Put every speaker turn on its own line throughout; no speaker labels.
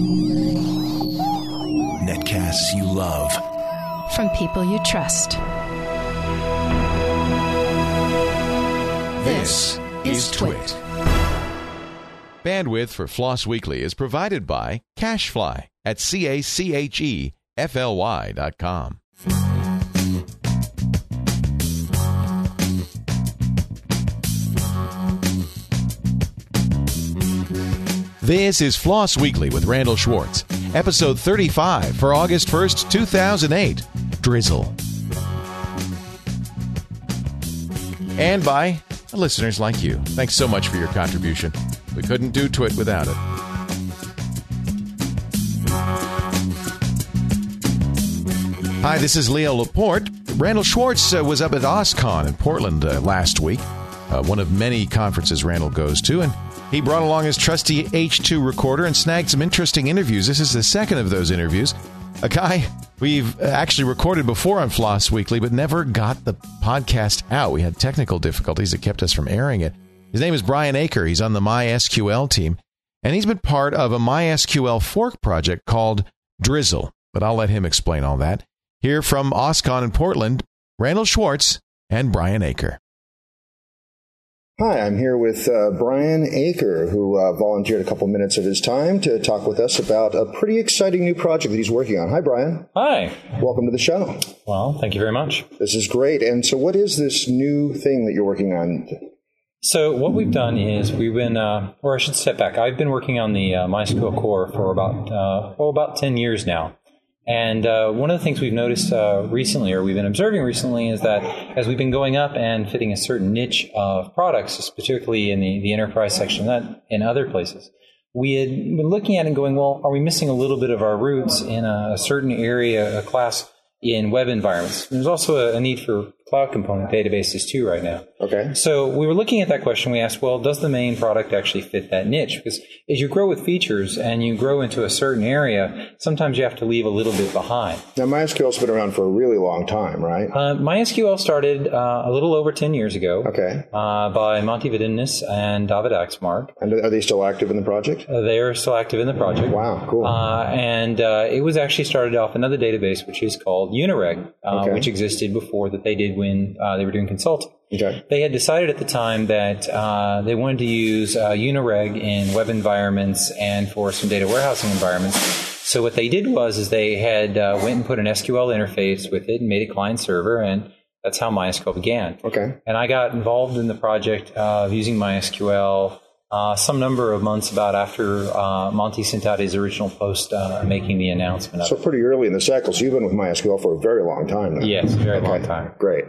Netcasts you love.
From people you trust.
This is Twit.
Bandwidth for Floss Weekly is provided by CacheFly at CacheFly.com. This is Floss Weekly with Randall Schwartz, episode 35 for August 1st, 2008, Drizzle. And by listeners like you. Thanks so much for your contribution. We couldn't do Twit without it. Hi, this is Leo Laporte. Randall Schwartz was up at OSCON in Portland last week, one of many conferences Randall goes to, and he brought along his trusty H2 recorder and snagged some interesting interviews. This is the second of those interviews. A guy we've actually recorded before on Floss Weekly, but never got the podcast out. We had technical difficulties that kept us from airing it. His name is Brian Aker. He's on the MySQL team, and he's been part of a MySQL fork project called Drizzle, but I'll let him explain all that. Here from OSCON in Portland, Randall Schwartz and Brian Aker.
Hi, I'm here with Brian Aker, who volunteered a couple minutes of his time to talk with us about a pretty exciting new project that he's working on. Hi, Brian.
Hi.
Welcome to the show.
Well, thank you very much.
This is great. And so what is this new thing that you're working on?
So what we've done is we've been, or I should step back. I've been working on the MySQL core for about 10 years now. And one of the things we've noticed recently, or we've been observing recently, is that as we've been going up and fitting a certain niche of products, particularly in the enterprise section and other places, we had been looking at it and going, well, are we missing a little bit of our roots in a certain area, a class in web environments? There's also a need for cloud component databases too right now.
Okay.
So we were looking at that question. We asked, well, does the main product actually fit that niche? Because as you grow with features and you grow into a certain area, sometimes you have to leave a little bit behind.
Now, MySQL's been around for a really long time, right?
MySQL started a little over 10 years ago.
Okay.
By Monty Vadinus and David Axmark.
And are they still active in the project?
They are still active in the project.
Wow, cool.
And it was actually started off another database, which is called Unireg, which existed before that they did when they were doing consulting.
Okay.
They had decided at the time that they wanted to use Unireg in web environments and for some data warehousing environments. So what they did was they had went and put an SQL interface with it and made a client server, and that's how MySQL began.
Okay.
And I got involved in the project of using MySQL some number of months about after Monty sent out his original post making the announcement of it.
So pretty early in the cycle. So you've been with MySQL for a very long time now.
Yes, very long time.
Great.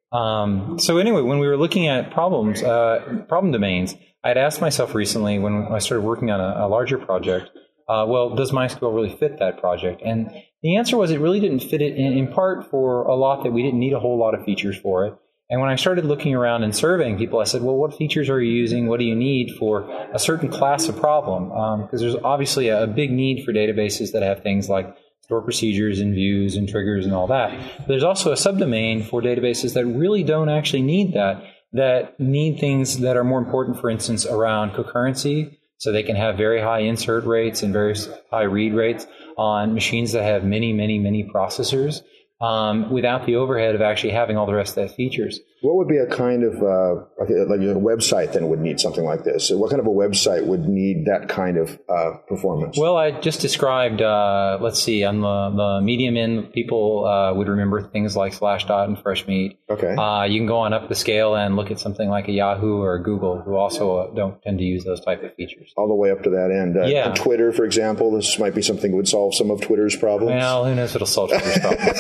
So anyway, when we were looking at problem domains, I had asked myself recently when I started working on a larger project, well, does MySQL really fit that project? And the answer was it really didn't fit it in part for a lot that we didn't need a whole lot of features for it. And when I started looking around and surveying people, I said, well, what features are you using? What do you need for a certain class of problem? Because there's obviously a big need for databases that have things like store procedures and views and triggers and all that. But there's also a subdomain for databases that really don't actually need that need things that are more important, for instance, around concurrency, so they can have very high insert rates and very high read rates on machines that have many, many, many processors without the overhead of actually having all the rest of that features.
What would be a kind of like a website then would need something like this? So what kind of a website would need that kind of performance?
Well, I just described, let's see, on the medium end, people would remember things like Slashdot and FreshMeat.
Okay.
You can go on up the scale and look at something like a Yahoo or a Google, who also don't tend to use those type of features.
All the way up to that end.
Yeah.
Twitter, for example, this might be something that would solve some of Twitter's problems.
Well, who knows if it'll solve Twitter's problems.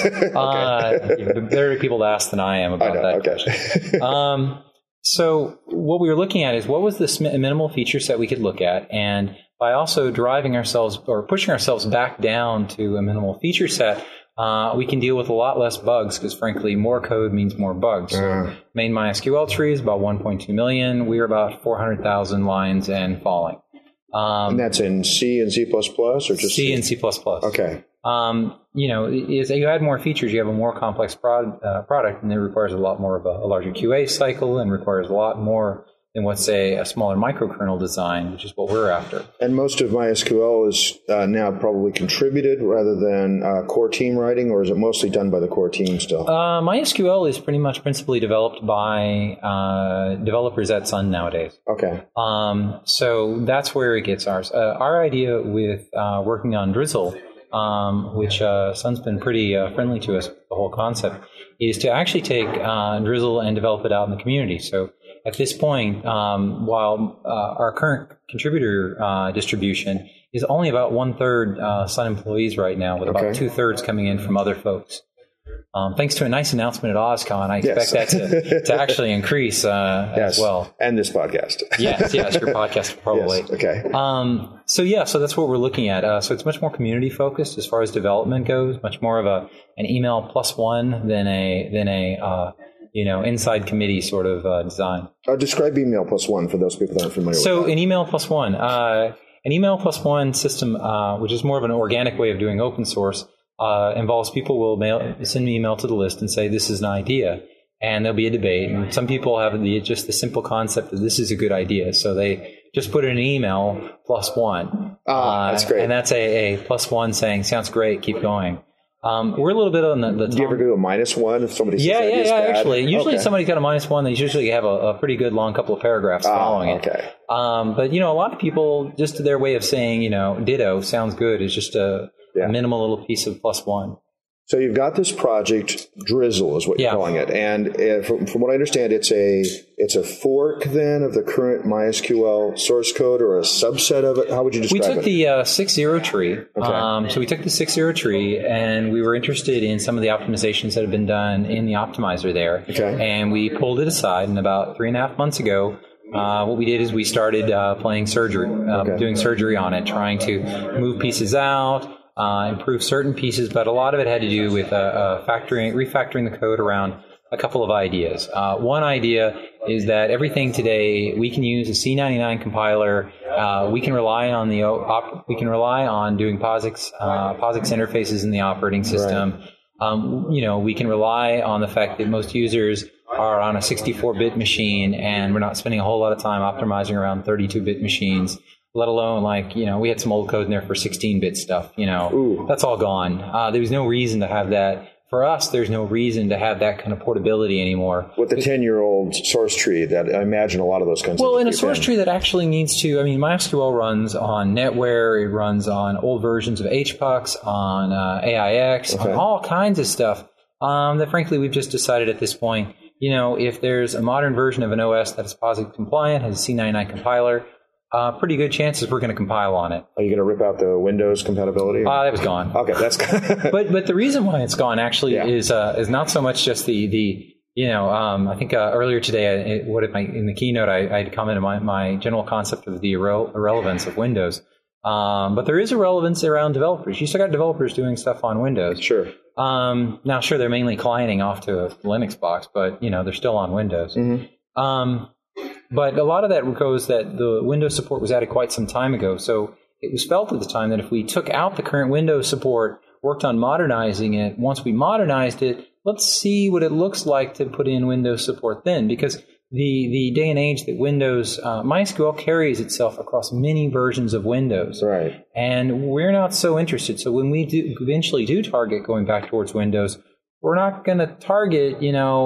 There are people to ask than I am about that question. So what we were looking at is what was the minimal feature set we could look at, and by also driving ourselves or pushing ourselves back down to a minimal feature set, we can deal with a lot less bugs because, frankly, more code means more bugs. Main MySQL tree is about 1.2 million. We're about 400,000 lines and falling.
And that's in C and C++, or just
C and C++.
Okay.
As you add more features, you have a more complex product, and it requires a lot more of a larger QA cycle and requires a lot more what's, say, a smaller microkernel design, which is what we're after.
And most of MySQL is now probably contributed rather than core team writing, or is it mostly done by the core team still?
MySQL is pretty much principally developed by developers at Sun nowadays.
Okay.
So that's where it gets ours. Our idea with working on Drizzle, which Sun's been pretty friendly to us with the whole concept, is to actually take Drizzle and develop it out in the community. So at this point, while our current contributor distribution is only about 1/3 Sun employees right now, with about 2/3 coming in from other folks. Thanks to a nice announcement at OSCON, I expect that to actually increase as well.
And this podcast.
yes, your podcast probably.
Yes, okay.
So that's what we're looking at. So it's much more community focused as far as development goes, much more of an email +1 than a inside committee sort of design.
Describe email +1 for those people that aren't familiar with
So
that.
an email +1, an email +1 system, which is more of an organic way of doing open source, involves people will send an email to the list and say, this is an idea. And there'll be a debate. And some people have just the simple concept that this is a good idea. So they just put in an email +1.
That's great.
And that's a +1 saying, sounds great, keep going. We're a little bit on the
Do you ever do a -1 if somebody says that is bad?
actually. Usually if somebody's got a -1, they usually have a pretty good long couple of paragraphs following it.
Okay.
But, a lot of people, just their way of saying, ditto, sounds good, is just a minimal little piece of +1.
So you've got this project, Drizzle is what you're calling it. And from what I understand, it's a fork then of the current MySQL source code, or a subset of it? How would you describe it?
We took the 6.0 tree.
Okay.
So we took the 6.0 tree, and we were interested in some of the optimizations that have been done in the optimizer there.
Okay.
And we pulled it aside, and about 3.5 months ago, what we did is we started playing surgery, doing surgery on it, trying to move pieces out, improve certain pieces, but a lot of it had to do with refactoring the code around a couple of ideas. One idea is that everything today, we can use a C99 compiler. We can rely on doing POSIX interfaces in the operating system. Right. We can rely on the fact that most users are on a 64-bit machine, and we're not spending a whole lot of time optimizing around 32-bit machines. Let alone, we had some old code in there for 16-bit stuff. That's all gone. There was no reason to have that. For us, there's no reason to have that kind of portability anymore.
With the 10-year-old source tree, that I imagine a lot of those kinds of things.
Well, in a source tree that actually needs to, MySQL runs on NetWare, it runs on old versions of HPUX, on AIX, on all kinds of stuff that, frankly, we've just decided at this point, if there's a modern version of an OS that is POSIX compliant, has a C99 compiler, pretty good chances we're going to compile on it.
Are you going to rip out the Windows compatibility?
That was gone.
Okay, that's good.
but the reason why it's gone actually is not so much just I think earlier today, in the keynote, I had commented on my general concept of the irrelevance of Windows. But there is a relevance around developers. You still got developers doing stuff on Windows.
Sure.
Now, sure, they're mainly clienting off to a Linux box, but they're still on Windows. Mm-hmm. But a lot of that goes that the Windows support was added quite some time ago. So it was felt at the time that if we took out the current Windows support, worked on modernizing it, once we modernized it, let's see what it looks like to put in Windows support then. Because the day and age that Windows, MySQL carries itself across many versions of Windows.
Right.
And we're not so interested. So when we eventually do target going back towards Windows, we're not going to target,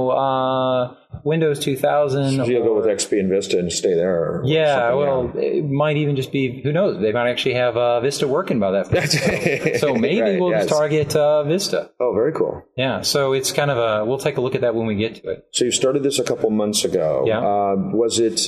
Windows 2000.
So you'll go with XP and Vista and stay there.
It might even just be, who knows, they might actually have Vista working by that point. So maybe we'll just target Vista.
Oh, very cool.
Yeah, so it's kind of we'll take a look at that when we get to it.
So you started this a couple months ago.
Yeah.
Was it,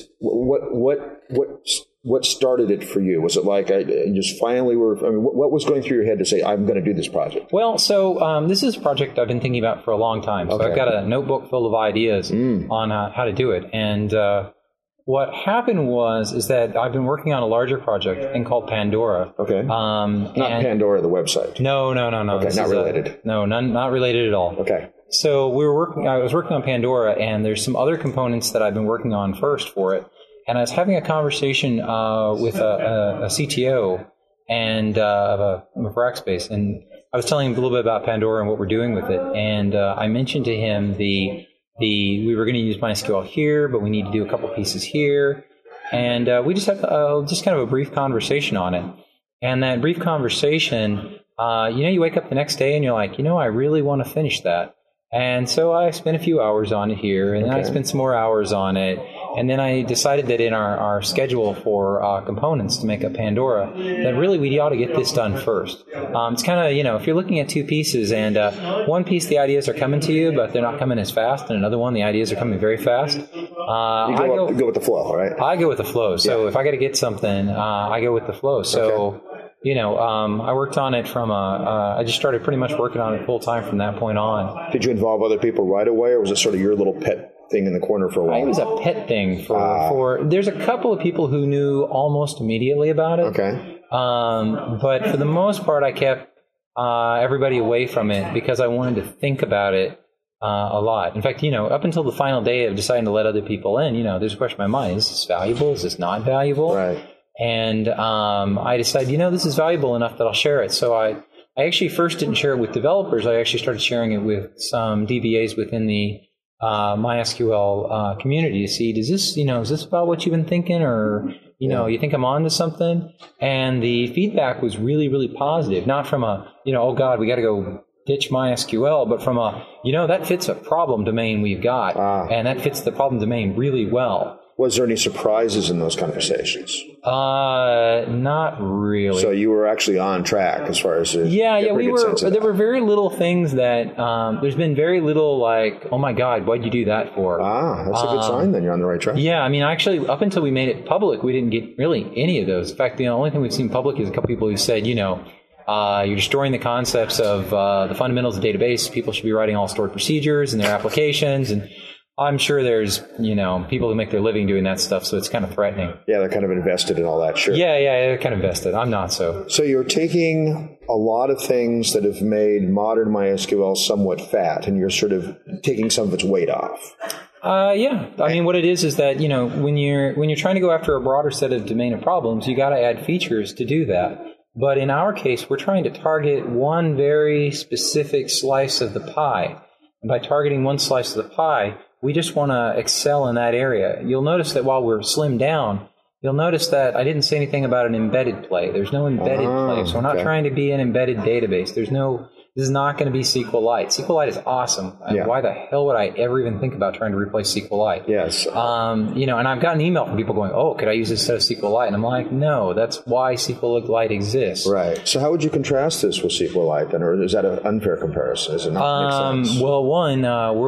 what started it for you? Was it like just finally what was going through your head to say, I'm going to do this project?
Well, so this is a project I've been thinking about for a long time. So I've got a notebook full of ideas on how to do it. And what happened is that I've been working on a larger project, thing called Pandora.
Okay. Not Pandora, the website.
No.
Okay, not related.
Not related at all.
Okay.
So I was working on Pandora, and there's some other components that I've been working on first for it. And I was having a conversation with a CTO and of Rackspace, and I was telling him a little bit about Pandora and what we're doing with it. And I mentioned to him the we were going to use MySQL here, but we need to do a couple pieces here. And we just had just kind of a brief conversation on it. And that brief conversation, you wake up the next day and you're like, I really want to finish that. And so I spent a few hours on it here, and then I spent some more hours on it. And then I decided that in our schedule for components to make up Pandora, that really we ought to get this done first. It's kind of, if you're looking at two pieces, and one piece the ideas are coming to you, but they're not coming as fast, and another one the ideas are coming very fast.
You go with the flow, right?
I go with the flow. So if I got to get something, I go with the flow. So... I worked on it I just started pretty much working on it full time from that point on.
Did you involve other people right away, or was it sort of your little pet thing in the corner for a while?
It was a pet thing for there's a couple of people who knew almost immediately about it.
Okay.
But for the most part, I kept everybody away from it because I wanted to think about it a lot. In fact, up until the final day of deciding to let other people in, there's a question in my mind: is this valuable? Is this not valuable?
Right.
And I decided, this is valuable enough that I'll share it. So I actually first didn't share it with developers. I actually started sharing it with some DBAs within the MySQL community to see, is this about what you've been thinking, or you think I'm on to something? And the feedback was really, really positive. Not from oh God, we got to go ditch MySQL, but from that fits a problem domain we've got, and that fits the problem domain really well.
Was there any surprises in those conversations?
Not really.
So you were actually on track as far as
we were. There were very little things that there's been very little like, oh my God, what'd you do that for?
That's a good sign. Then you're on the right track.
Yeah, I mean, actually, up until we made it public, we didn't get really any of those. In fact, the only thing we've seen public is a couple people who said, you're destroying the concepts of the fundamentals of database. People should be writing all stored procedures in their applications, and I'm sure there's, people who make their living doing that stuff, so it's kind of threatening.
Yeah, they're kind of invested in all that, sure.
Yeah, they're kind of invested. I'm not so.
So you're taking a lot of things that have made modern MySQL somewhat fat, and you're sort of taking some of its weight off.
Yeah. I mean, what it is that, when you're trying to go after a broader set of domain of problems, you got to add features to do that. But in our case, we're trying to target one very specific slice of the pie. And by targeting one slice of the pie, we just want to excel in that area. You'll notice that while we're slimmed down, you'll notice that I didn't say anything about an embedded play. There's no embedded play. So we're not trying to be an embedded database. This is not going to be SQLite. SQLite is awesome.
Yeah.
Why the hell would I ever even think about trying to replace SQLite?
Yes.
And I've gotten email from people going, oh, could I use this instead of SQLite? And I'm like, no, that's why SQLite exists.
Right. So how would you contrast this with SQLite then? Or is that an unfair comparison? Does it not make sense?
Well, one,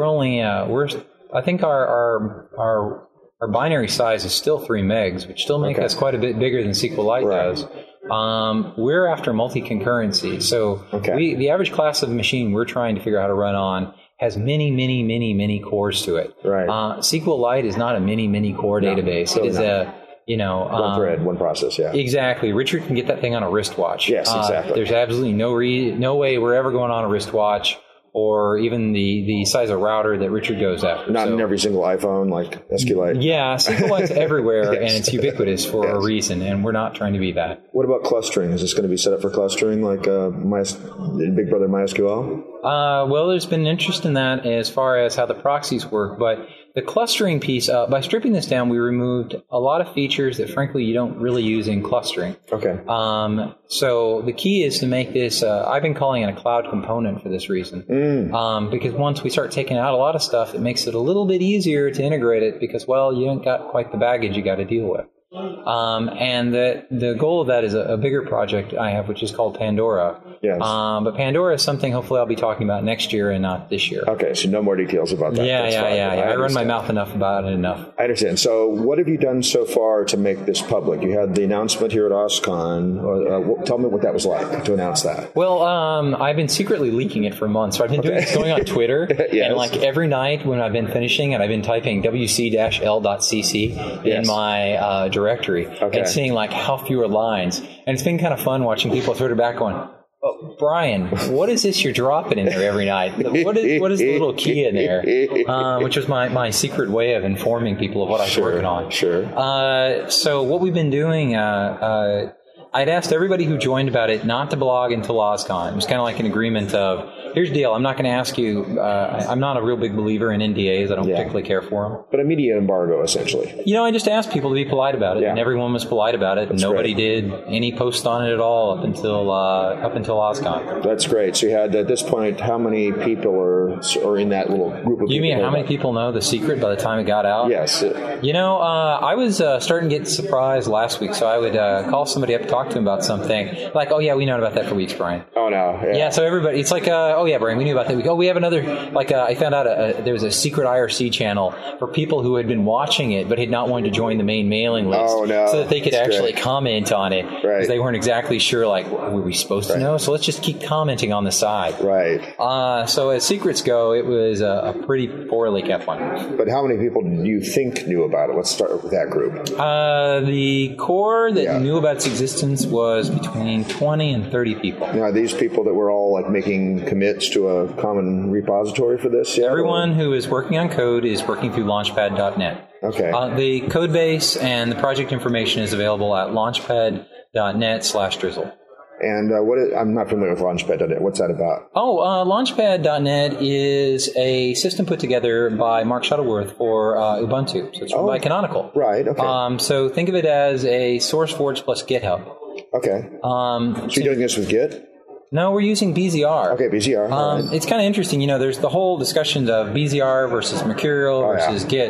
I think our binary size is still 3 megs, which still makes us quite a bit bigger than SQLite does. We're after multi-concurrency. So the average class of machine we're trying to figure out how to run on has many, many, many, many cores to it.
Right.
SQLite is not a many core database. It is
one thread, one process, yeah.
Exactly. Richard can get that thing on a wristwatch.
Yes, exactly.
There's absolutely no way we're ever going on a wristwatch, or even the size of router that Richard goes after.
Not in every single iPhone like SQLite.
Yeah, SQLite's everywhere,
Yes.
And it's ubiquitous for a reason, and we're not trying to be that.
What about clustering? Is this going to be set up for clustering like Big Brother MySQL?
Well, there's been interest in that as far as how the proxies work, but the clustering piece, by stripping this down, we removed a lot of features that, frankly, you don't really use in clustering.
Okay.
So the key is to make this, I've been calling it a cloud component for this reason. Because once we start taking out a lot of stuff, it makes it a little bit easier to integrate it because, well, you ain't got quite the baggage you got to deal with. And the goal of that is a bigger project I have, which is called Pandora.
Yes.
But Pandora is something hopefully I'll be talking about next year and not this year.
Okay, so no more details about that.
Yeah. I run my
understand.
mouth enough about it enough.
I understand. So what have you done so far to make this public? You had the announcement here at OSCON. Tell me what that was like to announce that.
Well, I've been secretly leaking it for months. So I've been going on Twitter,
Yes.
and like every night when I've been finishing, and I've been typing wc-l.cc in my directory and seeing like how fewer lines. And it's been kind of fun watching people throw it back going, oh, Brian, what is this you're dropping in there every night? What is the little key in there? Which was my secret way of informing people of what I was working on.
Sure.
So what we've been doing, I'd asked everybody who joined about it not to blog until OSCON. It was kind of like an agreement of, here's the deal, I'm not going to ask you, I'm not a real big believer in NDAs, I don't particularly care for them.
But a media embargo, essentially.
I just asked people to be polite about it, and everyone was polite about it, and nobody did any post on it at all up until OSCON.
That's great. So you had, at this point, how many people are in that little group of people?
You mean how many people know the secret by the time it got out?
Yes.
I was starting to get surprised last week, so I would call somebody up to talk to them about something. Like, oh, yeah, we know about that for weeks, Brian.
Oh, no.
Yeah, so everybody, it's like, oh, yeah, Brian, we knew about that week. Oh, we have another, I found out there was a secret IRC channel for people who had been watching it but had not wanted to join the main mailing list.
Oh, no.
So that they could actually comment on it. Right. Because they weren't exactly sure, were we supposed to know? So let's just keep commenting on the side.
Right.
So as secrets go, it was a pretty poorly kept one.
But how many people do you think knew about it? Let's start with that group.
The core that knew about its existence was between 20 and 30 people.
Now, are these people that were all making commits to a common repository for this? Yeah,
everyone who is working on code is working through Launchpad.net.
Okay.
The code base and the project information is available at launchpad.net/drizzle.
And I'm not familiar with Launchpad.net. What's that about?
Launchpad.net is a system put together by Mark Shuttleworth for Ubuntu. So it's run by Canonical.
Right, okay.
So think of it as a SourceForge plus GitHub.
Okay. So you're doing this with Git?
No, we're using BZR.
Okay, BZR. Right.
It's kind of interesting. There's the whole discussion of BZR versus Mercurial versus Git.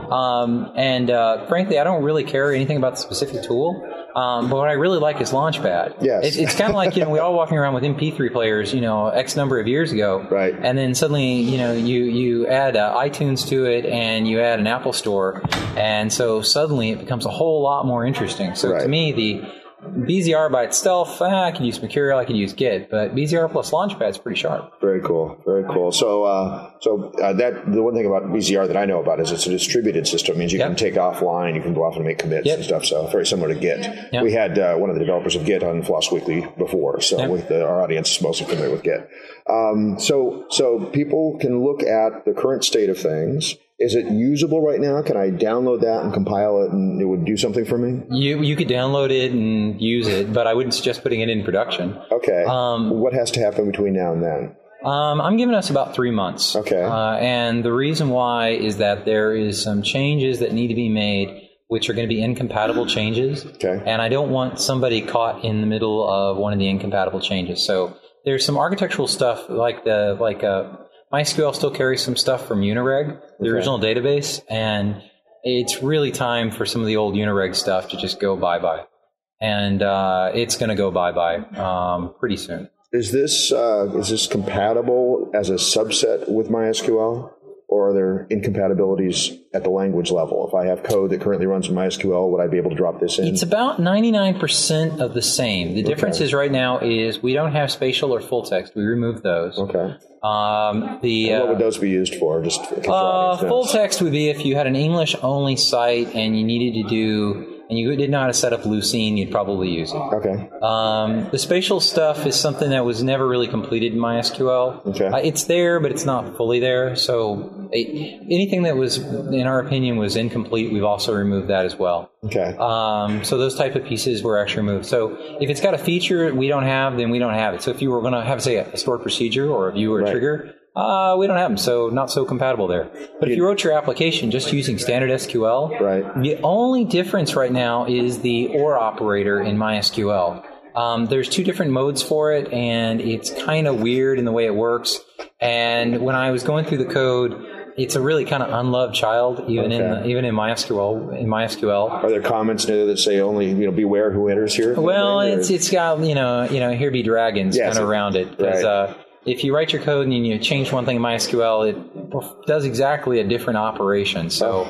Frankly, I don't really care anything about the specific tool. But what I really like is Launchpad.
Yes.
It's kind of like, we all walking around with MP3 players, X number of years ago.
Right.
And then suddenly, you add iTunes to it and you add an Apple Store. And so suddenly it becomes a whole lot more interesting. So to me, the BZR by itself, I can use Mercurial, I can use Git, but BZR plus Launchpad is pretty sharp.
Very cool, very cool. So the one thing about BZR that I know about is it's a distributed system. It means you can take offline, you can go off and make commits and stuff. So very similar to Git.
Yep.
We had one of the developers of Git on Floss Weekly before, so our audience is mostly familiar with Git. So people can look at the current state of things. Is it usable right now? Can I download that and compile it and it would do something for me?
You could download it and use it, but I wouldn't suggest putting it in production.
Okay. What has to happen between now and then?
I'm giving us about 3 months.
Okay.
And the reason why is that there is some changes that need to be made which are going to be incompatible changes.
Okay.
And I don't want somebody caught in the middle of one of the incompatible changes. So there's some architectural stuff MySQL still carries some stuff from Unireg, the original database, and it's really time for some of the old Unireg stuff to just go bye-bye. And it's going to go bye-bye pretty soon.
Is this compatible as a subset with MySQL? Or are there incompatibilities at the language level? If I have code that currently runs in MySQL, would I be able to drop this in?
It's about 99% of the same. The difference is right now is we don't have spatial or full text. We removed those.
Okay. And what would those be used for? Just
full text would be if you had an English-only site and you needed to do... and you didn't know how to set up Lucene, you'd probably use it.
Okay.
The spatial stuff is something that was never really completed in MySQL.
Okay.
It's there, but it's not fully there. So anything that was, in our opinion, was incomplete, we've also removed that as well.
Okay.
So those type of pieces were actually removed. So if it's got a feature we don't have, then we don't have it. So if you were going to have, say, a stored procedure or a view or a trigger, we don't have them, so not so compatible there. But if you wrote your application just using standard SQL, the only difference right now is the OR operator in MySQL. There's two different modes for it, and it's kind of weird in the way it works. And when I was going through the code, it's a really kind of unloved child, even in MySQL.
Are there comments there that say only beware who enters here?
Well, it's got here be dragons kind of around it. If you write your code and you change one thing in MySQL, it does exactly a different operation. So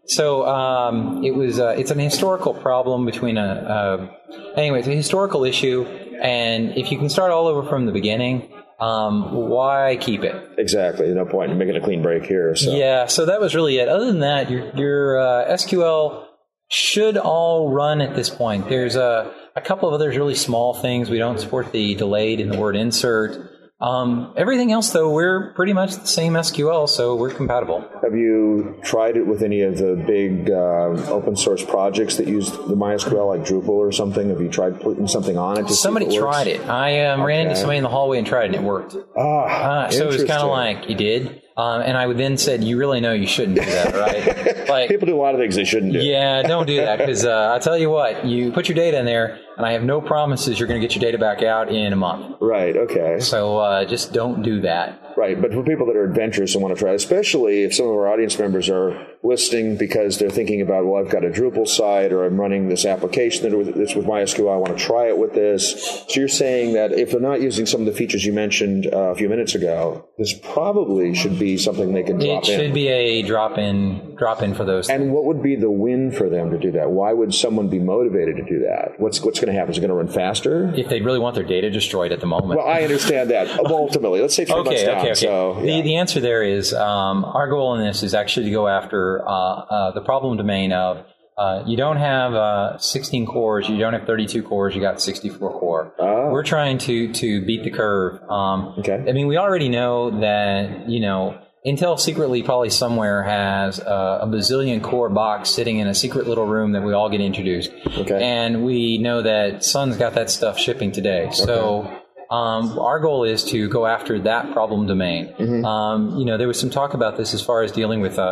it's an historical problem between it's a historical issue, and if you can start all over from the beginning, why keep it?
Exactly. No point in making a clean break here. So.
Yeah, so that was really it. Other than that, your SQL should all run at this point. There's a couple of other really small things. We don't support the delayed in the word insert. Everything else, though, we're pretty much the same SQL, so we're compatible.
Have you tried it with any of the big open source projects that use the MySQL, like Drupal or something? Have you tried putting something on it to
Somebody
see if it
tried
works?
it. I ran into somebody in the hallway and tried it, and it worked. So it was kind of like, you did? And I would then said, you really know you shouldn't do that, right? Like,
people do a lot of things they shouldn't do.
Yeah, don't do that, because I tell you what, you put your data in there, and I have no promises you're going to get your data back out in a month.
Right, okay.
So just don't do that.
Right, but for people that are adventurous and want to try it, especially if some of our audience members are listening because they're thinking about, well, I've got a Drupal site or I'm running this application that's with MySQL, I want to try it with this. So you're saying that if they're not using some of the features you mentioned a few minutes ago, this probably should be something they can drop in.
It should be a drop-in for those things.
And what would be the win for them to do that? Why would someone be motivated to do that? What's going to happen? Is it going to run faster?
If they really want their data destroyed at the moment.
Well, I understand that. Ultimately, let's say 3 months down.
Okay.
So, yeah.
The answer there is our goal in this is actually to go after the problem domain of you don't have 16 cores, you don't have 32 cores, you got 64 core.
Oh.
We're trying to beat the curve.
Okay.
I mean, we already know that, Intel secretly probably somewhere has a bazillion core box sitting in a secret little room that we all get introduced.
Okay.
And we know that Sun's got that stuff shipping today. Okay. So our goal is to go after that problem domain. Mm-hmm. There was some talk about this as far as dealing with,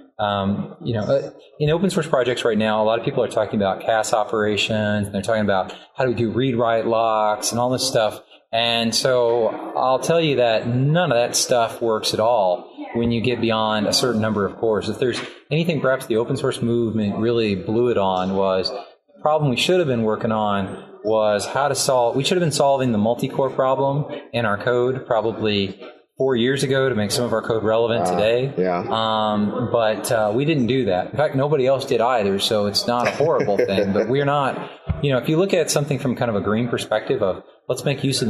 in open source projects right now, a lot of people are talking about CAS operations, and they're talking about how do we do read-write locks and all this stuff. And so I'll tell you that none of that stuff works at all when you get beyond a certain number of cores. If there's anything perhaps the open source movement really blew it on was the problem we should have been working on was how to solve, we should have been solving the multi-core problem in our code probably 4 years ago to make some of our code relevant today.
Yeah.
But we didn't do that. In fact, nobody else did either, so it's not a horrible thing. But we're not, if you look at something from kind of a green perspective of let's make use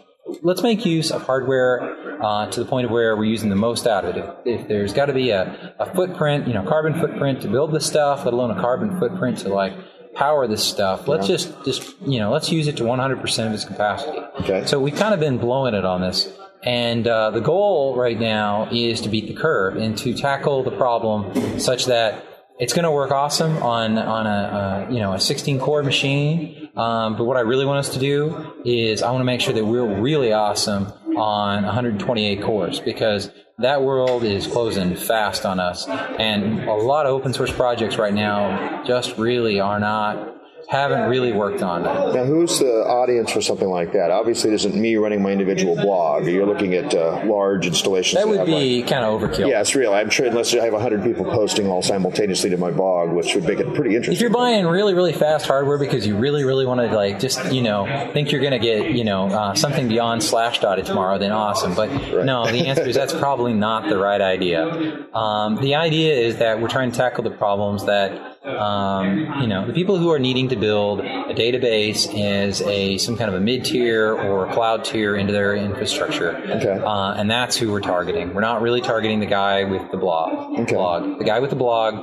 of hardware to the point of where we're using the most out of it. If there's got to be a footprint, carbon footprint to build this stuff, let alone a carbon footprint to power this stuff, let's just let's use it to 100% of its capacity.
Okay.
So we've kind of been blowing it on this. And the goal right now is to beat the curve and to tackle the problem such that it's going to work awesome on a 16 core machine. But what I really want us to do is I want to make sure that we're really awesome on 128 cores, because that world is closing fast on us. And a lot of open source projects right now just really haven't really worked on it.
Now, who's the audience for something like that? Obviously, it isn't me running my individual blog. You're looking at large installations.
That would be kind of overkill.
Yeah, it's real. I'm sure unless I have 100 people posting all simultaneously to my blog, which would make it pretty interesting.
If you're buying really, really fast hardware because you really, really want to think you're going to get something beyond Slashdot tomorrow, then awesome. But no, the answer is that's probably not the right idea. The idea is that we're trying to tackle the problems that the people who are needing to build a database as some kind of a mid-tier or cloud tier into their infrastructure.
Okay.
And that's who we're targeting. We're not really targeting the guy with the blog.
Okay.
The guy with the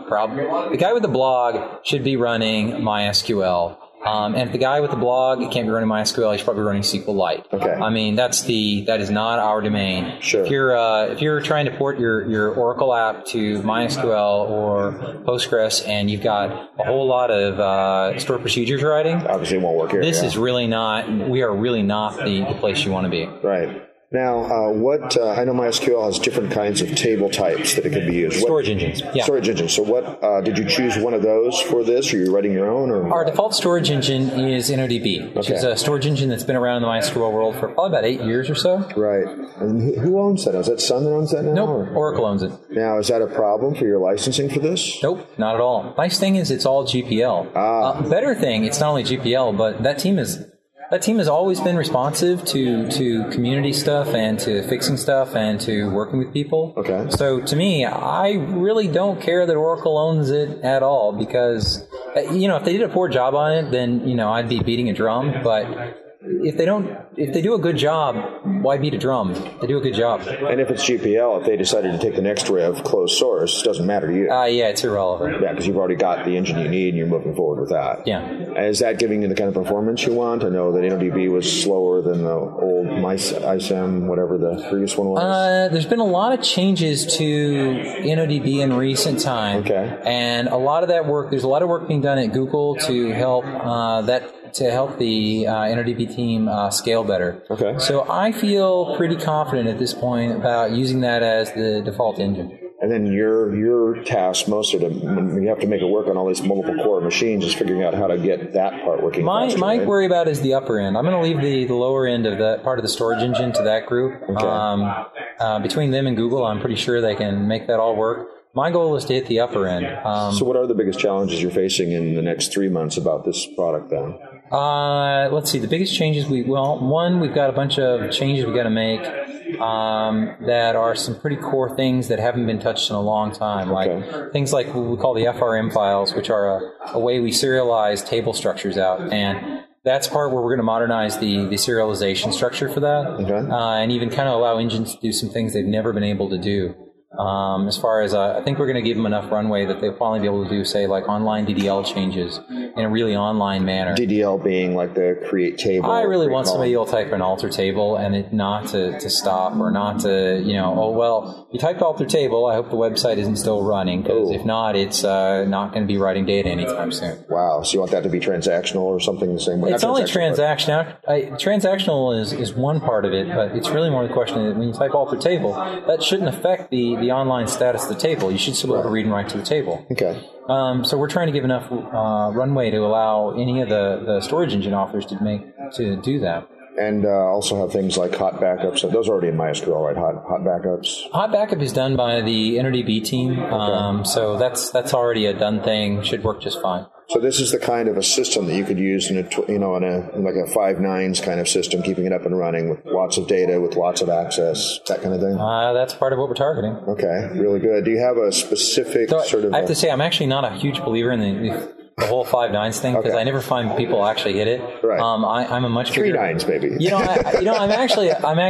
blog should be running MySQL. And if the guy with the blog can't be running MySQL, he's probably running SQLite.
Okay.
I mean, that is not our domain.
Sure.
If you're trying to port your Oracle app to MySQL or Postgres, and you've got a whole lot of stored procedures writing,
obviously it won't work here.
is really not. We are really not the place you want to be.
Right. Now, I know MySQL has different kinds of table types that it can be used.
Storage engines. Yeah.
Storage engines. So what, did you choose one of those for this, or are you writing your own? Or
our default storage engine is InnoDB, which is a storage engine that's been around in the MySQL world for probably about 8 years or so.
Right. And who owns that? Is that Sun that owns that now?
Nope.
Or?
Oracle owns it.
Now, is that a problem for your licensing for this?
Nope, not at all. Nice thing is it's all GPL. Better thing, it's not only GPL, but that team has always been responsive to community stuff and to fixing stuff and to working with people.
Okay.
So to me, I really don't care that Oracle owns it at all, because if they did a poor job on it, then I'd be beating a drum. But if they do a good job, why beat a drum? They do a good job.
And if it's GPL, if they decided to take the next rev closed source, it doesn't matter to you.
Yeah, it's irrelevant.
Yeah, because you've already got the engine you need and you're moving forward with that.
Yeah.
Is that giving you the kind of performance you want? I know that NODB was slower than the old ISM, whatever the previous one was.
There's been a lot of changes to NODB in recent time.
Okay.
And a lot of that work, there's a lot of work being done at Google to help the NODB team scale better.
Okay.
So I feel pretty confident at this point about using that as the default engine.
And then your task mostly when you have to make it work on all these multiple core machines is figuring out how to get that part working.
My
right?
worry about is the upper end. I'm going to leave the lower end of that part of the storage engine to that group.
Okay.
Between them and Google, I'm pretty sure they can make that all work. My goal is to hit the upper end.
So what are the biggest challenges you're facing in the next 3 months about this product then?
Let's see. The biggest changes we've got a bunch of changes we've got to make that are some pretty core things that haven't been touched in a long time. Like things like what we call the FRM files, which are a way we serialize table structures out. And that's part where we're going to modernize the serialization structure for that.
Okay.
And even kind of allow engines to do some things they've never been able to do. As far as I think we're going to give them enough runway that they'll finally be able to do, say, like online DDL changes in a really online manner.
DDL being like the create table.
I really want somebody who'll type an alter table and it not to stop or not to, you typed alter table, I hope the website isn't still running, because if not, it's not going to be writing data anytime soon.
Wow. So you want that to be transactional or something the same way?
It's only transactional. Transactional is one part of it, but it's really more the question that when you type alter table, that shouldn't affect the online status of the table. You should still be able to read and write to the table.
Okay.
So we're trying to give enough runway to allow any of the storage engine authors to do that.
And also have things like hot backups. So those are already in MySQL, right? Hot backups.
Hot backup is done by the NODB team.
Okay.
So that's already a done thing. Should work just fine.
So this is the kind of a system that you could use in a 5 nines kind of system, keeping it up and running with lots of data, with lots of access, that kind of thing.
That's part of what we're targeting.
Okay, really good. Do you have a specific sort of?
I have to say, I'm actually not a huge believer in the whole 5 nines thing, because I never find people actually hit it.
Right.
I'm a much
3
bigger,
nines, maybe.
I'm actually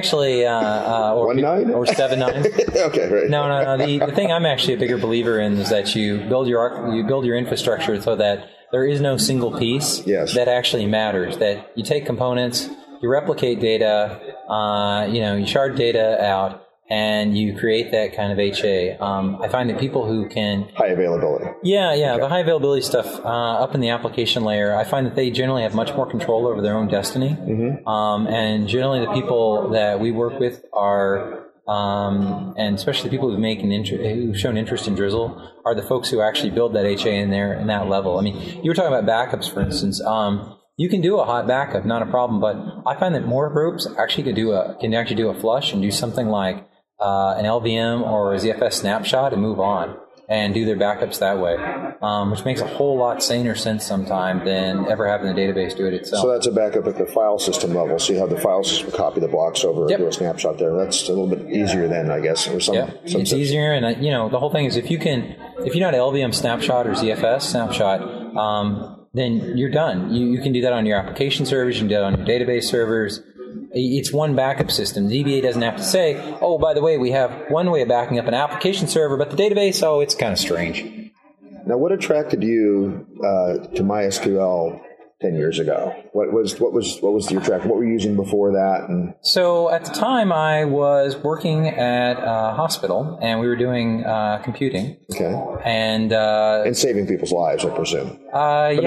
1 9
or 7 nines.
Okay, right.
No. The thing I'm actually a bigger believer in is that you build your infrastructure so that there is no single piece that actually matters. That you take components, you replicate data, you shard data out, and you create that kind of HA. I find that people who can...
High availability.
Yeah. The high availability stuff up in the application layer, I find that they generally have much more control over their own destiny. Mm-hmm. And generally the people that we work with are... and especially the people who've shown interest in Drizzle are the folks who actually build that HA in that level. I mean, you were talking about backups, for instance. You can do a hot backup, not a problem, but I find that more groups actually can actually do a flush and do something like an LVM or a ZFS snapshot and move on and do their backups that way, which makes a whole lot saner sense sometimes than ever having the database do it itself.
So that's a backup at the file system level. So you have the file system copy the blocks over and do a snapshot there. That's a little bit easier then, I guess. Or
it's easier, and the whole thing is if you're not LVM snapshot or ZFS snapshot, then you're done. You can do that on your application servers. You can do that on your database servers. It's one backup system. DBA doesn't have to say, oh, by the way, we have one way of backing up an application server, but the database, it's kind of strange.
Now, what attracted you to MySQL 10 years ago? What was your attraction? What were you using before that? And
so at the time, I was working at a hospital, and we were doing computing.
Okay.
And
saving people's lives, I presume.
I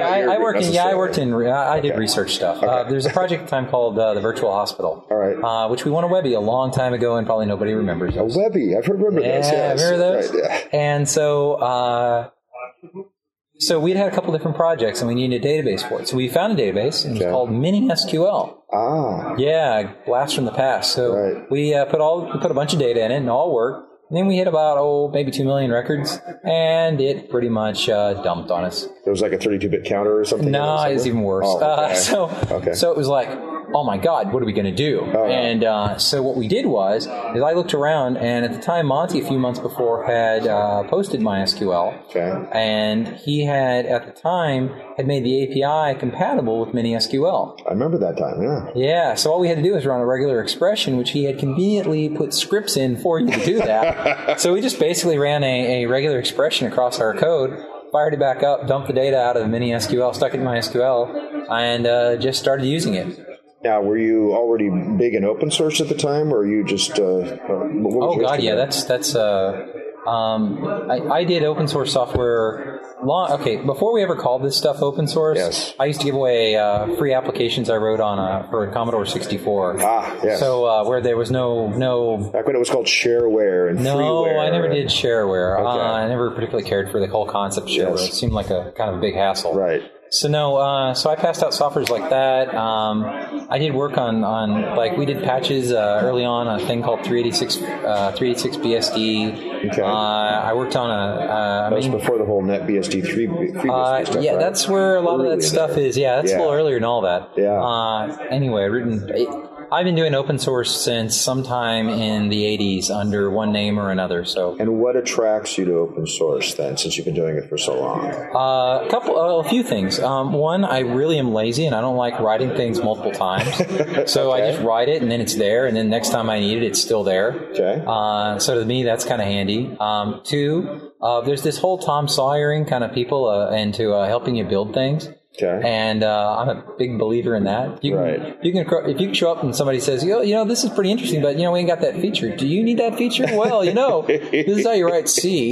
did research stuff.
Okay.
There's a project at the time called the Virtual Hospital.
All right.
Which we won a Webby a long time ago, and probably nobody remembers it.
A Webby, I've remembered those. Yes.
Remember those?
Right, yeah.
And so we'd had a couple different projects, and we needed a database for it. So we found a database, and it was called Mini SQL.
Ah.
Yeah, blast from the past. So we put a bunch of data in it, and it all worked. And then we hit about, maybe 2 million records, and it pretty much dumped on us.
There was like a 32-bit counter or something?
No, it's even worse.
Oh, okay.
So it was like, oh my God, what are we going to do? And so what we did is I looked around, and at the time, Monty, a few months before, had posted MySQL.
Okay.
And he had, at the time, had made the API compatible with MiniSQL.
I remember that time, yeah.
Yeah, so all we had to do was run a regular expression, which he had conveniently put scripts in for you to do that. So we just basically ran a regular expression across our code, fired it back up, dumped the data out of MiniSQL, stuck it in MySQL, and just started using it.
Now, were you already big in open source at the time, or you just?
Yeah, that's. I did open source software before we ever called this stuff open source.
Yes.
I used to give away free applications I wrote on for Commodore 64.
Yes.
So where there was no.
Back when it was called shareware and freeware.
No, I never did shareware.
Okay.
I never particularly cared for the whole concept of shareware.
Yes.
It seemed like a kind of a big hassle.
Right.
So no, so I passed out softwares like that. I did work on like we did patches early on a thing called 386 BSD.
Okay.
I worked on
that was before the whole NetBSD 3 stuff,
yeah,
right?
that's where a lot of that stuff is. Yeah, that's a little earlier than all that.
Yeah.
Anyway, I've been doing open source since sometime in the 80s under one name or another. So.
And what attracts you to open source then, since you've been doing it for so long?
A few things. One, I really am lazy and I don't like writing things multiple times. So I just write it and then it's there, and then next time I need it, it's still there.
Okay.
So to me, that's kind of handy. Two, there's this whole Tom Sawyering kind of people into helping you build things.
Okay.
And I'm a big believer in that. If you can show up and somebody says, this is pretty interesting, but we ain't got that feature. Do you need that feature? Well, this is how you write C,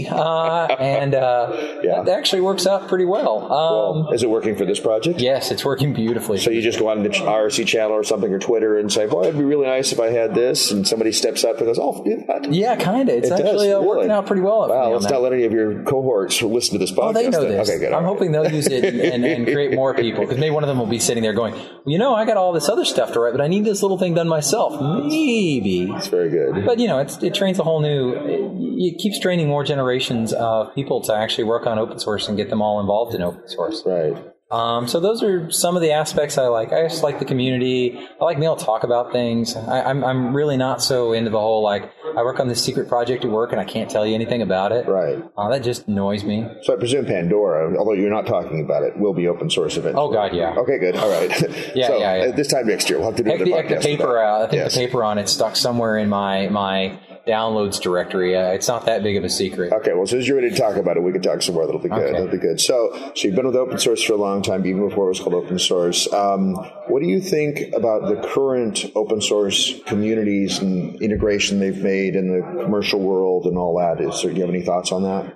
that actually works out pretty well.
Is it working for this project?
Yes, it's working beautifully.
So you just go on the RC channel or something or Twitter and say, "Boy, it'd be really nice if I had this," and somebody steps up and goes, "Oh,
yeah, kind of. It's actually working out pretty well."
Wow, let's not let any of your cohorts listen to this podcast.
Oh, they know this.
Okay, good.
I'm hoping they'll use it and create more people, because maybe one of them will be sitting there going, I got all this other stuff to write, but I need this little thing done myself. Maybe.
It's very good.
But, it trains a whole it keeps training more generations of people to actually work on open source and get them all involved in open source.
Right.
So those are some of the aspects I like. I just like the community. I like being able to talk about things. I'm really not so into the whole, I work on this secret project at work and I can't tell you anything about it.
Right.
That just annoys me.
So I presume Pandora, although you're not talking about it, will be open source eventually.
Oh, God, yeah.
Okay, good. All right.
Yeah.
This time next year, we'll have to do another podcast.
The paper on it's stuck somewhere in my downloads directory. It's not that big of a secret.
Okay, well, as soon as you're ready to talk about it, we can talk some more. That'll be good. Okay. That'll be good. So you've been with open source for a long time, even before it was called open source. What do you think about the current open source communities and integration they've made in the commercial world and all that? Do you have any thoughts on that?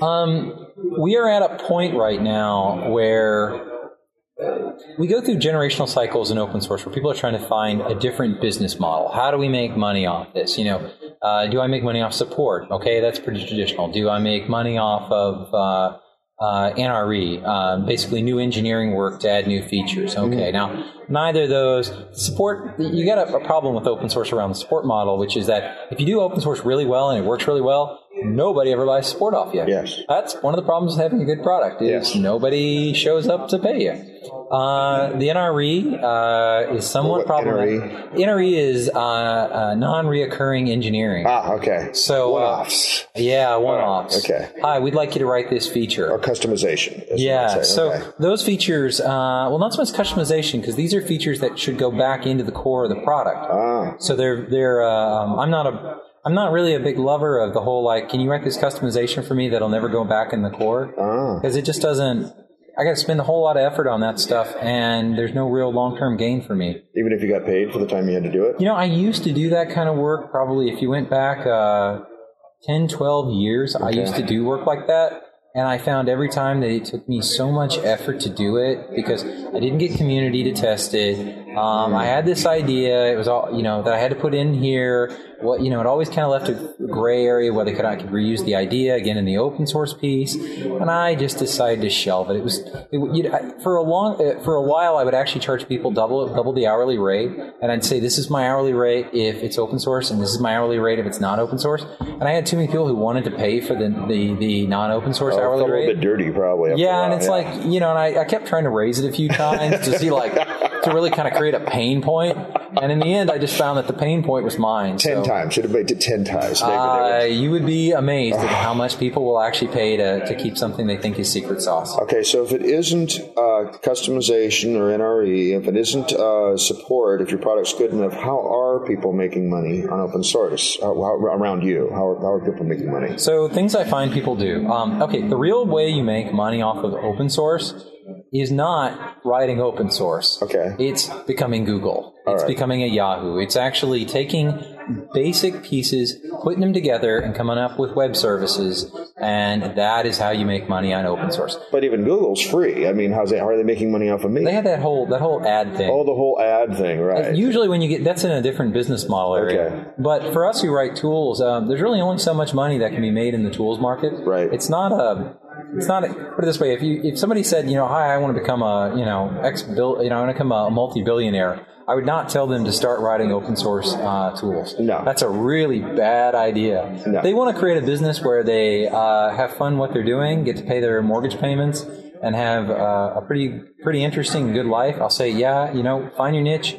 We are at a point right now where we go through generational cycles in open source where people are trying to find a different business model. How do we make money off this? Do I make money off support? Okay, that's pretty traditional. Do I make money off of NRE, basically new engineering work to add new features? Okay, now neither of those. Support, you got a problem with open source around the support model, which is that if you do open source really well and it works really well, nobody ever buys support off you.
Yes.
That's one of the problems with having a good product is nobody shows up to pay you. The NRE is somewhat problematic. NRE is non-reoccurring engineering.
Okay.
So
one-offs.
One-offs.
Okay.
Hi, we'd like you to write this feature.
Or customization.
Yeah. So those features, not so much customization, because these are features that should go back into the core of the product. So they're. I'm not really a big lover of the whole can you write this customization for me that'll never go back in the core? Because it just doesn't. I got to spend a whole lot of effort on that stuff, and there's no real long-term gain for me.
Even if you got paid for the time you had to do it?
I used to do that kind of work probably if you went back 10, 12 years. Okay. I used to do work like that, and I found every time that it took me so much effort to do it because I didn't get community to test it. I had this idea. It was all, that I had to put in here. It always kind of left a gray area whether I could reuse the idea again in the open source piece, and I just decided to shelve it. For a while I would actually charge people double the hourly rate, and I'd say this is my hourly rate if it's open source, and this is my hourly rate if it's not open source. And I had too many people who wanted to pay for the non-open source hourly rate.
A little bit dirty, probably.
Yeah, and it's and I kept trying to raise it a few times to see to really kind of create a pain point. And in the end, I just found that the pain point was mine.
10 times. Should have made it 10 times.
You would be amazed at how much people will actually pay to keep something they think is secret sauce.
Okay, so if it isn't customization or NRE, if it isn't support, if your product's good enough, how are people making money on open source around you? How are people making money?
So things I find people do. The real way you make money off of open source is not writing open source.
Okay.
It's becoming Google. It's becoming a Yahoo. It's actually taking basic pieces, putting them together, and coming up with web services, and that is how you make money on open source.
But even Google's free. I mean, how are they making money off of me?
They had that whole ad thing.
Oh, the whole ad thing, right.
Usually when you get, that's in a different business model area.
Okay.
But for us who write tools, there's really only so much money that can be made in the tools market.
Right.
It's not, put it this way, if somebody said, hi, I want to become I want to become a multi-billionaire, I would not tell them to start writing open source tools.
No.
That's a really bad idea.
No.
They want to create a business where they have fun what they're doing, get to pay their mortgage payments, and have a pretty interesting, good life. I'll say, find your niche.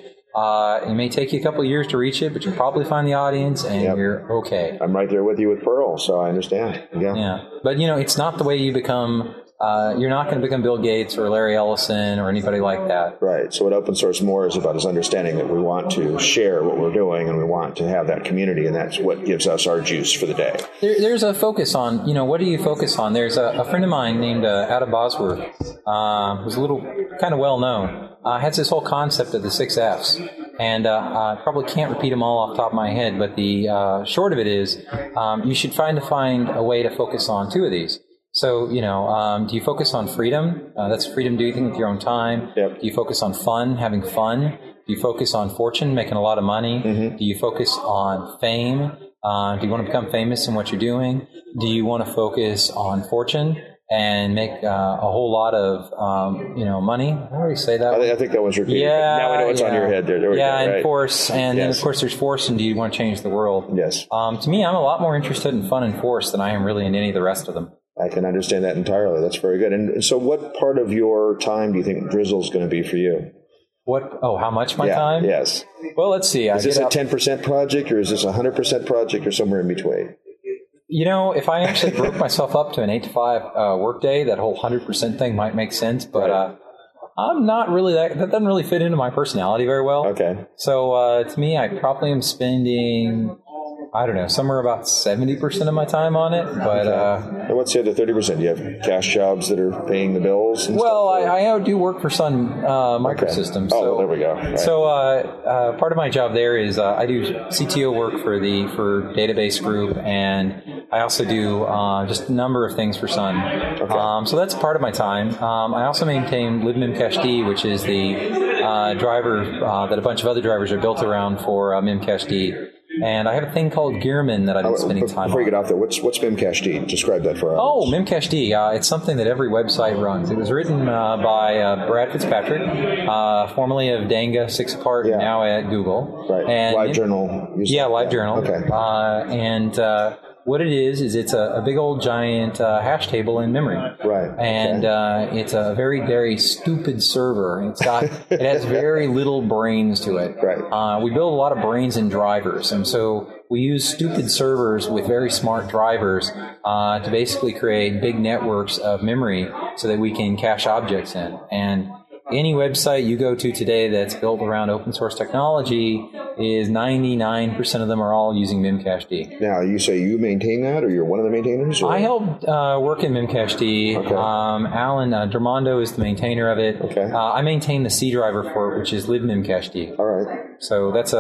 It may take you a couple of years to reach it, but you'll probably find the audience, and you're okay.
I'm right there with you with Perl, so I understand. Yeah.
But, it's not the way you become... you're not going to become Bill Gates or Larry Ellison or anybody like that.
Right. So what open source more is about is understanding that we want to share what we're doing and we want to have that community, and that's what gives us our juice for the day.
There's a focus on, what do you focus on? There's a friend of mine named Adam Bosworth, who's a little kind of well known, has this whole concept of the 6 F's. And I probably can't repeat them all off the top of my head, but the short of it is you should find a way to focus on 2 of these. So, do you focus on freedom? That's freedom to do anything with your own time.
Yep.
Do you focus on fun, having fun? Do you focus on fortune, making a lot of money?
Mm-hmm.
Do you focus on fame? Do you want to become famous in what you're doing? Do you want to focus on fortune and make a whole lot of, money? How do you say that?
I think that was repeated.
Yeah.
Now we know what's on your head there. There we go,
and
right.
force. And then, of course, there's force, and do you want to change the world?
Yes.
To me, I'm a lot more interested in fun and force than I am really in any of the rest of them.
I can understand that entirely. That's very good. And so what part of your time do you think Drizzle's going to be for you?
How much my time?
Yes.
Well, let's see.
Is this a 10% project, or is this a 100% project, or somewhere in between?
If I actually broke myself up to an 8 to 5 workday, that whole 100% thing might make sense, but I'm not really that doesn't really fit into my personality very well.
Okay.
So to me, I probably am spending, I don't know, somewhere about 70% of my time on it. But
and what's the other 30%? Do you have cash jobs that are paying the bills? And
well,
stuff,
I do work for Sun Microsystems.
Oh, there we go. Right.
So part of my job there is I do CTO work for Database Group, and I also do just a number of things for Sun.
Okay.
So that's part of my time. I also maintain libmemcached, which is the driver that a bunch of other drivers are built around for memcached. And I have a thing called Gearman that I've been spending time on.
Before you get off there, what's memcached? Describe that for us.
Oh, memcached. It's something that every website runs. It was written by Brad Fitzpatrick, formerly of Danga, 6apart, now at Google.
Right.
And
LiveJournal.
LiveJournal.
Okay.
And what it is it's a big old giant hash table in memory.
Right.
And it's a very, very stupid server. It has very little brains to it.
Right.
We build a lot of brains in drivers, and so we use stupid servers with very smart drivers to basically create big networks of memory so that we can cache objects in. And any website you go to today that's built around open source technology is 99% of them are all using memcached.
Now, you say you maintain that, or you're one of the maintainers? Or?
I help work in memcached. Okay. Alan Dermondo is the maintainer of it.
Okay.
I maintain the C driver for it, which is libmemcached.
All right.
So that's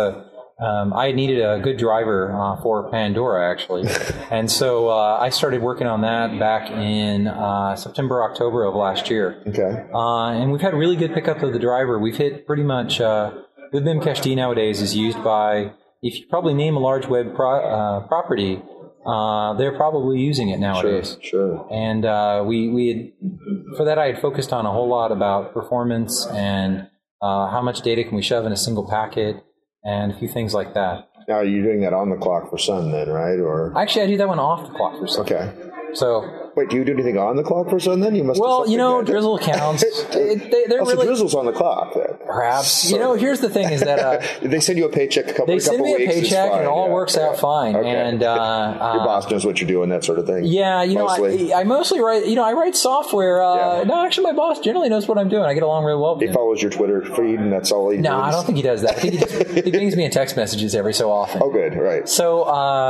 I needed a good driver for Pandora, actually. And so I started working on that back in September, October of last year.
Okay.
And we've had really good pickup of the driver. We've hit pretty much, libmemcached nowadays is used by, if you probably name a large web property, they're probably using it nowadays.
Sure.
And we had, for that I had focused on a whole lot about performance and how much data can we shove in a single packet, and a few things like that.
Now, you're doing that on the clock for Sun then, right? Or
actually, I do that one off the clock for Sun.
Okay.
So,
wait, do you do anything on the clock for Sun then? You must.
Well, drizzle counts. They're
so
really
drizzle's on the clock then.
Perhaps.
So,
Here's the thing: is that
they send you a paycheck a couple
they
weeks.
send me a
weeks,
paycheck, and it all works out fine.
Okay.
And
your boss knows what you're doing, that sort of thing.
Yeah, I mostly write. I write software. No, actually, my boss generally knows what I'm doing. I get along really well with him.
He follows your Twitter feed, and that's all he does.
No, I don't think he does that. I think he pings me in text messages every so often.
Oh, good, right.
So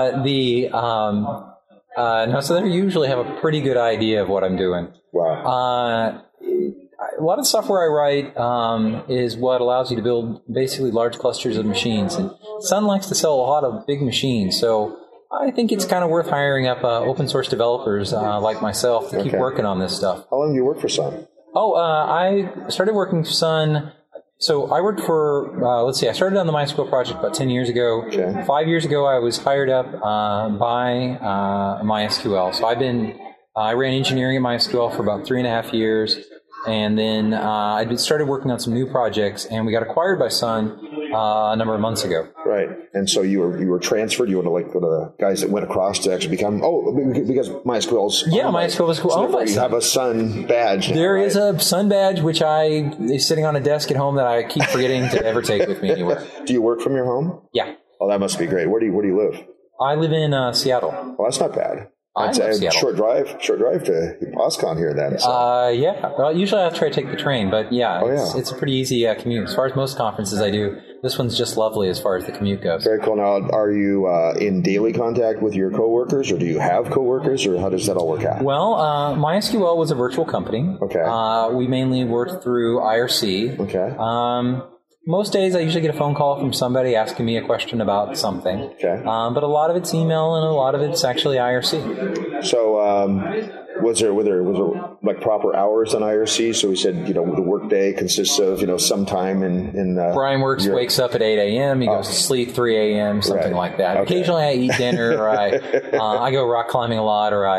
so they usually have a pretty good idea of what I'm doing.
Wow.
A lot of the software I write is what allows you to build basically large clusters of machines. And Sun likes to sell a lot of big machines, so I think it's kind of worth hiring up open source developers like myself to keep working on this stuff.
How long do you work for Sun?
I started working for Sun. So I worked for, I started on the MySQL project about 10 years ago.
Okay.
5 years ago, I was hired up by MySQL. So I ran engineering at MySQL for about 3.5 years. And then I started working on some new projects, and we got acquired by Sun a number of months ago.
Right. And so you were transferred. You were one of the guys that went across to actually become because MySQL's
MySQL was cool.
So you have a Sun badge.
There is a Sun badge which is sitting on a desk at home that I keep forgetting to ever take with me anywhere.
Do you work from your home?
Yeah.
Oh, that must be great. Where do you live?
I live in Seattle.
Well, that's not bad.
I love Seattle.
Short drive to OSCON here then. So.
Yeah. Well, usually I have to try to take the train, but it's a pretty easy commute. As far as most conferences I do, this one's just lovely as far as the commute goes.
Very cool. Now, are you in daily contact with your coworkers, or do you have coworkers, or how does that all work out?
Well, MySQL was a virtual company.
Okay.
We mainly worked through IRC.
Okay.
Most days I usually get a phone call from somebody asking me a question about something.
Okay.
But a lot of it's email and a lot of it's actually IRC.
So was there like proper hours on IRC? So we said, the workday consists of, some time in
Brian wakes up at 8 a.m. He goes to sleep 3 a.m., something like that. Okay. Occasionally I eat dinner, or I go rock climbing a lot, or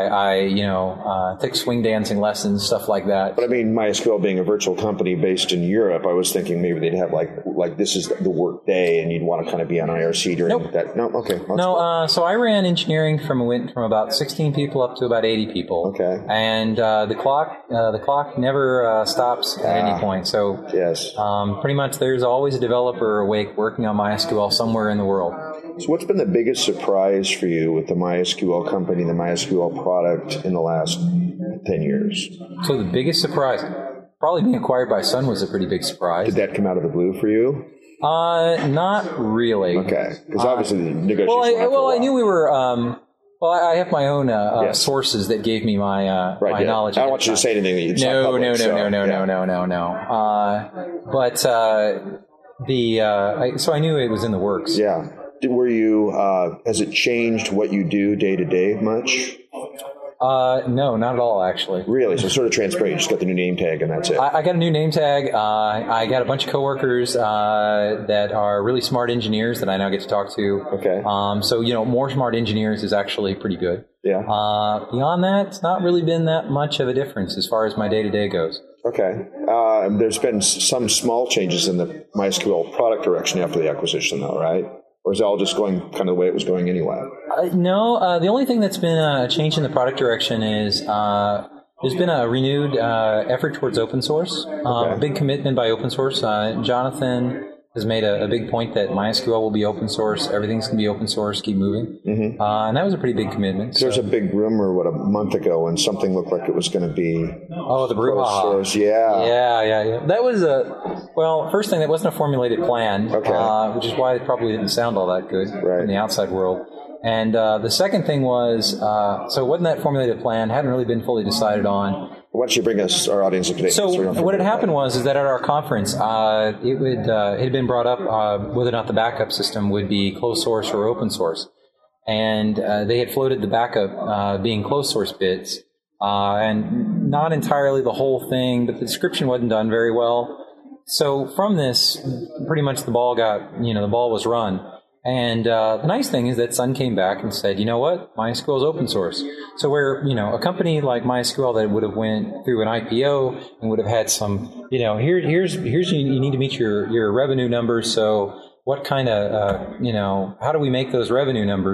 I take swing dancing lessons, stuff like that.
But I mean, MySQL being a virtual company based in Europe, I was thinking maybe they'd have like this is the work day, and you'd want to kind of be on IRC during that. No, okay.
No, so I ran engineering went from about 16 people up to about 80 people.
Okay.
And the clock never stops at any point. So
yes.
Pretty much there's always a developer awake working on MySQL somewhere in the world.
So what's been the biggest surprise for you with the MySQL company, the MySQL product in the last 10 years?
So the biggest surprise, probably being acquired by Sun was a pretty big surprise.
Did that come out of the blue for you?
Not really.
Okay. Because obviously the negotiations
I knew we were... I have my own sources that gave me my my knowledge.
I don't want you to say anything that you saw public.
No. So I knew it was in the works.
Yeah. Were you? Has it changed what you do day to day much?
No, not at all, actually.
Really? So sort of transparent. You just got the new name tag and that's it.
I got a new name tag. I got a bunch of coworkers that are really smart engineers that I now get to talk to.
Okay.
So, more smart engineers is actually pretty good.
Yeah.
Beyond that, it's not really been that much of a difference as far as my day-to-day goes.
Okay. There's been some small changes in the MySQL product direction after the acquisition, though, right? Or is it all just going kind of the way it was going anyway?
No, the only thing that's been a change in the product direction is there's been a renewed effort towards open source, a big commitment by open source. Jonathan has made a big point that MySQL will be open source, everything's going to be open source, keep moving. Mm-hmm. And that was a pretty big commitment.
There was a big rumor, a month ago, when something looked like it was going to be
the brouhaha.
Yeah.
That was first thing, that wasn't a formulated plan, which is why it probably didn't sound all that good in the outside world. And the second thing was, so it wasn't that formulated plan, hadn't really been fully decided on.
Why don't you bring our audience up to date?
So what had happened was that at our conference, it had been brought up whether or not the backup system would be closed source or open source. And they had floated the backup being closed source bits, and not entirely the whole thing, but the description wasn't done very well. So from this, pretty much the ball was run. And the nice thing is that Sun came back and said, you know what, MySQL is open source. So where, a company like MySQL that would have went through an IPO and would have had some, here's you need to meet your revenue numbers. So what kind of, how do we make those revenue numbers?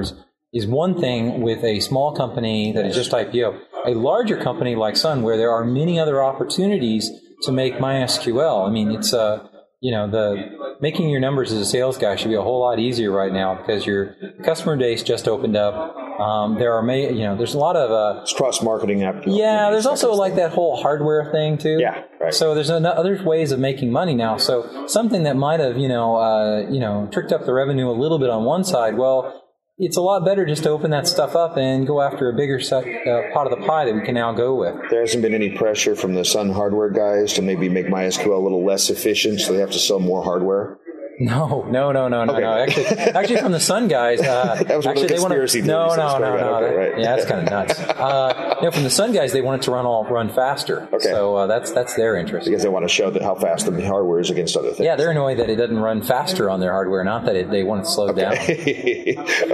is one thing with a small company that is just IPO. A larger company like Sun, where there are many other opportunities to make MySQL. I mean, it's the making your numbers as a sales guy should be a whole lot easier right now because your customer base just opened up. There's a lot of
it's cross marketing.
Yeah, there's also like that whole hardware thing too.
Yeah, right.
So there's other ways of making money now. So something that might have tricked up the revenue a little bit on one side. Well, it's a lot better just to open that stuff up and go after a bigger pot of the pie that we can now go with.
There hasn't been any pressure from the Sun hardware guys to maybe make MySQL a little less efficient, so they have to sell more hardware?
No. Actually, from the Sun guys,
that was
actually
they want to.
No.
Right.
Yeah, that's kind of nuts. From the Sun guys, they want it to run faster.
Okay.
So that's their interest
because they want to show that how fast the hardware is against other things.
Yeah, they're annoyed that it doesn't run faster on their hardware, not that they want it slowed down.
Okay.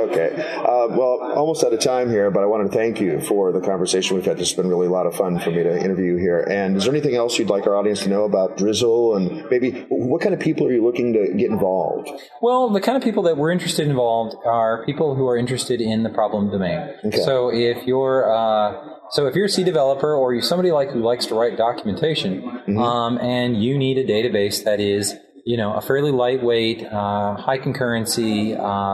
Well, almost out of time here, but I want to thank you for the conversation we've had. This has been really a lot of fun for me to interview here. And is there anything else you'd like our audience to know about Drizzle, and maybe what kind of people are you looking to get involved?
Well, the kind of people that we're interested involved are people who are interested in the problem domain.
Okay.
So if you're a C developer or you're somebody who likes to write documentation, and you need a database that is a fairly lightweight, high concurrency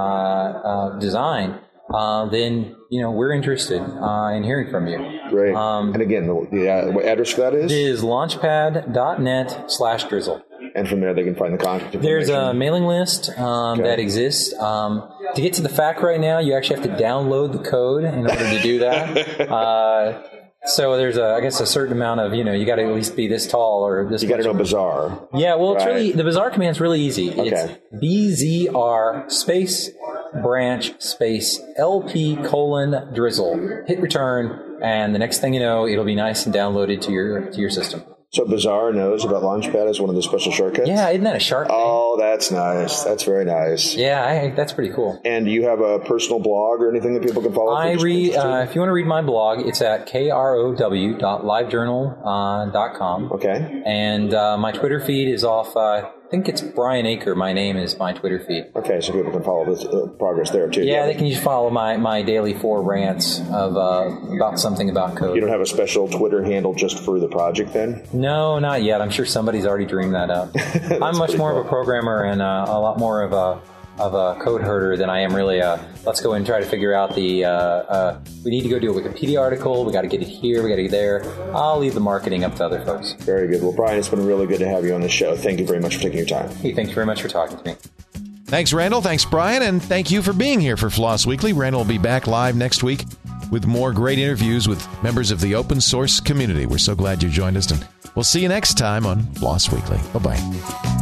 design, then we're interested in hearing from you.
Great. And again, the address for that is?
It is launchpad.net/drizzle.
And from there, they can find the contact information.
There's a mailing list that exists. To get to the FAQ right now, you actually have to download the code in order to do that. So there's a certain amount of, you got to at least be this tall or this.
You got to know Bazaar.
Yeah, well, it's really, the Bazaar command's really easy.
Okay.
It's BZR space branch space LP:drizzle. Hit return, and the next thing you know, it'll be nice and downloaded to your system.
So Bazaar knows about Launchpad as one of the special shortcuts?
Yeah, isn't that a shark thing?
Oh, that's nice. That's very nice.
Yeah, that's pretty cool.
And do you have a personal blog or anything that people can follow?
If you want to read my blog, it's at krow.livejournal.com.
Okay.
And my Twitter feed is off, I think it's Brian Aker. My name is my Twitter feed.
Okay, so people can follow this progress there too.
Yeah, they can just follow my daily 4 rants of about something about code.
You don't have a special Twitter handle just for the project then?
No, not yet. I'm sure somebody's already dreamed that up. I'm much more of a programmer and a lot more of a code herder than I am really let's go and try to figure out we need to go do a Wikipedia article, we got to get it here, we got to get there. I'll leave the marketing up to other folks.
Very good. Well, Brian, it's been really good to have you on the show. Thank you very much for taking your time.
Hey, thank you very much for talking to me.
Thanks, Randall. Thanks, Brian. And thank you for being here for Floss Weekly. Randall will be back live next week with more great interviews with members of the open source community. We're so glad you joined us, and we'll see you next time on Floss Weekly. Bye-bye.